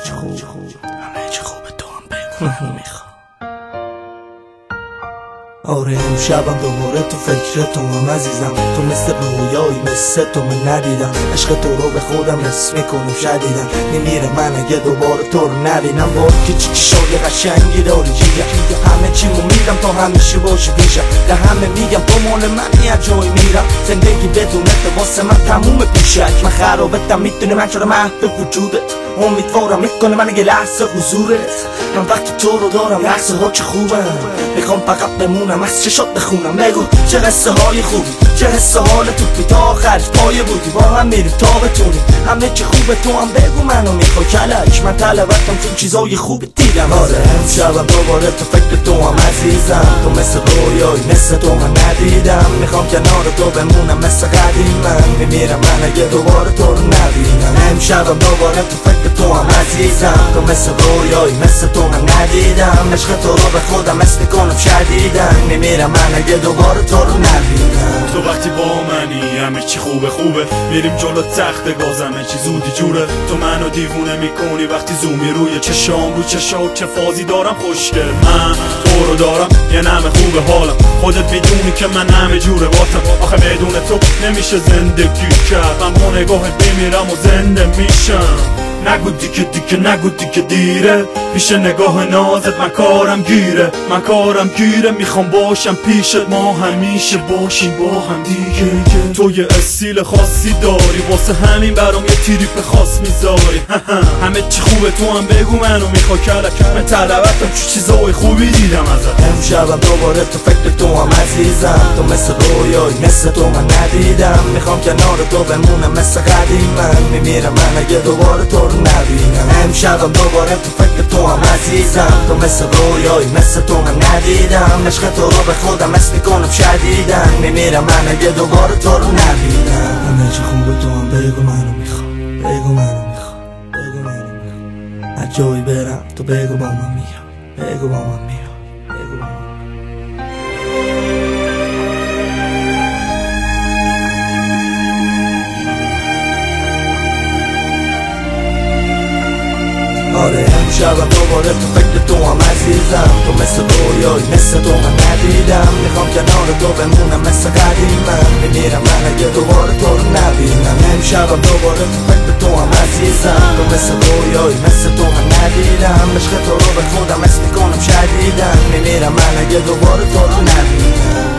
چه خوبه تو هم بگو میخوام. آره امشبم دوباره تو فکر تو هم عزیزم، تو مثل رویایی مثل تو من ندیدم، عشق تو رو به خودم حس میکنم شدیدم، میمیره من اگه دوباره تو رو نبینم. با که چشای قشنگی داری جیگه، همه چیمو میدم تا همیشه باشی پیشم، در همه میگم تو مال منی از جایی میرم، زندگی بدون تو واسه من تموم پیشک، من خرابتم میدونی من چرا محو وجودت، امیدوارم میکنه من یه لحظه حضورت، من وقتی تو رو دارم لحظه ها چه خوبم، میخوام فقط بمونم از چشات بخونم. بگو چه قصه های خوبی، چه حس حال توپی، تا آخرش پایه بودی با هم میریم تا بتونیم، همه چه خوبه تو هم بگو منو میخوای کلک، من طلبتم چون چیزای خوب دیدم. آره امشبم دوباره تو فکر تو هم عزیزم، تو مثل رویایی مثل تو من ندیدم، میخوام کنار تو بمونم مثل قدیم، من میمیرم من اگه دوباره تو رو نبینم. امشبم دوباره تو فکر تو هم عزیزم، تو مثل رویایی مثل تو من ندیدم، عشق تو رو به خودم حس میکنم شدیدم، میمیرم من اگه دوباره تو رو نبینم. تو وقتی با منی همه چی خوبه میریم جلو تخت گاز، همه چی زودی جوره، تو منو دیوونه میکنی وقتی زومی روی چشام، رو چشام چه فازی دارم خوشگل، من تو رو دارم یه نمه خوبه حالم، خودت میدونی که من همه جوره باتم، آخه بدون تو نمیشه زندگی کرد، من با نگاهت بمیرم و زنده میشم. نگو دیگه نگو دیگه دیره، پیش نگاه نازت من کارم گیره، میخوام باشم پیشت، ما همیشه باشیم با هم دیگه. تو یه استیل خاصی داری، واسه همین برام یه تریپ خاص میذاری، همه چی خوبه تو هم بگو منو میخوای کلک، من طلبتم چه چیزای خوبی دیدم ازت. امشبم دوباره تو فکر تو هم عزیزم، تو مثل رویایی مثل تو من ندیدم، میخوام کنار تو بمونم مثل قدیم، من میمیرم من اگه دوباره تو رو نبینم. امشبم دوباره تو فکر تو هم عزیزم، تو مثل رویایی مثل تو من ندیدم، عشق تو رو به خودم حس میکنم شدیدم، میمیرم من اگه دوباره تو رو نبینم. همه چی خوبه تو هم بگو منو میخوام، بگو منو میخوام، بگو منو میخوام، هر جایی برم تو بگو با من میام، بگو با من میام، بگو با من. آره امشبم دوباره تو فکر تو هم عزیزم، تو مثل رویایی مثل تو من ندیدم، میخوام کنار تو بمونم مثل قدیم، من میمیرم من اگه دوباره تو رو نبینم. امشبم دوباره تو فکر تو هم عزیزم، تو مثل رویایی مثل تو من ندیدم، عشق تو رو به خودم حس میکنم شدیدم، میمیرم من اگه دوباره تو رو نبینم.